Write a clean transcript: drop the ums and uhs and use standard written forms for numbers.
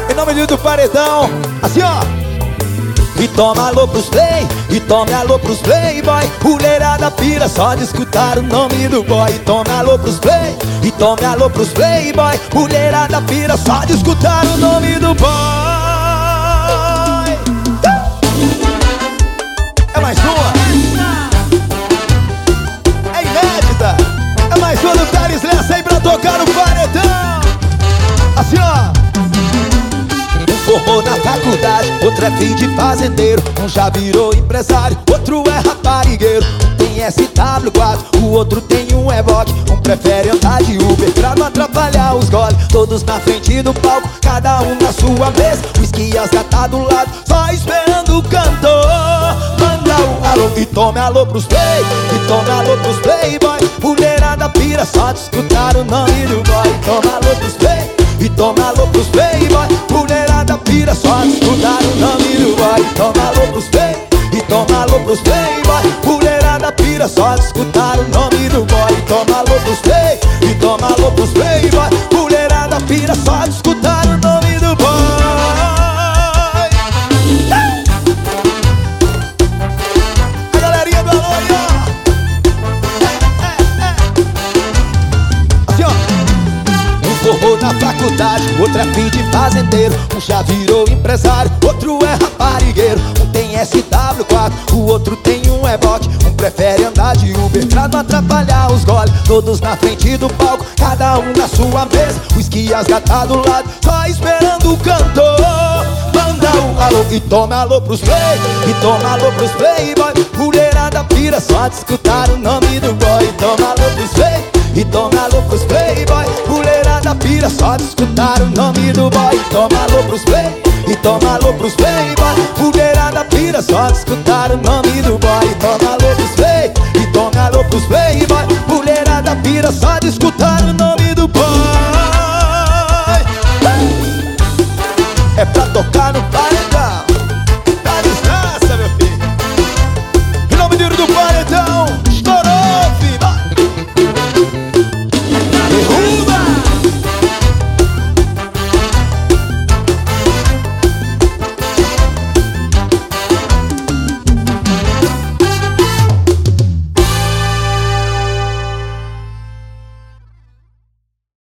Em nome do paredão, assim ó. E toma alô pros play, e tome alô pros playboy. Mulherada pira só de escutar o nome do boy. E tome alô pros play, e tome alô pros playboy. Mulherada pira só de escutar o nome do boy. É mais uma. É inédita. É mais uma do Thales Lessa aí pra tocar no paredão. Assim ó. Forrou na faculdade, outro é filho de fazendeiro. Um já virou empresário, outro é raparigueiro. Um tem SW4, o outro tem um Evoque. Um prefere andar de Uber pra não atrapalhar os gole. Todos na frente do palco, cada um na sua mesa. O esquias já tá do lado, só esperando o cantor. Manda um alô e tome alô pros play, e tome alô pros playboy. Mulherada pira só de escutar o nome do boy. Toma alô pros play, e tome alô pros playboy. Mulherada pira só de escutar o nome do boy. Toma alô pros play, e toma alô pros playboy. Mulherada pira só de escutar o nome do boy. Toma alô pros play, e toma alô pros playboy. Mulherada pira só de escutar o nome do boy. A galerinha do alô aí, ó. Assim ó. Um forrou na faculdade, outro é filho de fazendeiro. Um já virou empresário, outro é raparigueiro. Um tem SW4, o outro tem um Evoque. Um prefere andar de Uber pra não atrapalhar os gole. Todos na frente do palco, cada um na sua mesa. O esquias já tá do lado, só esperando o cantor. Manda um alô e toma alô pros play, e toma alô pros playboy. Mulherada pira só de escutar o nome do boy. Toma alô pros play, e toma alô pros playboy. Mulherada pira só de escutar o nome do boy. Toma alô pros play, e toma alô pros playboy. Mulherada pira só de escutar o nome do boy. Toma alô pros play, e toma alô pros playboy. Mulherada pira só de escutar o nome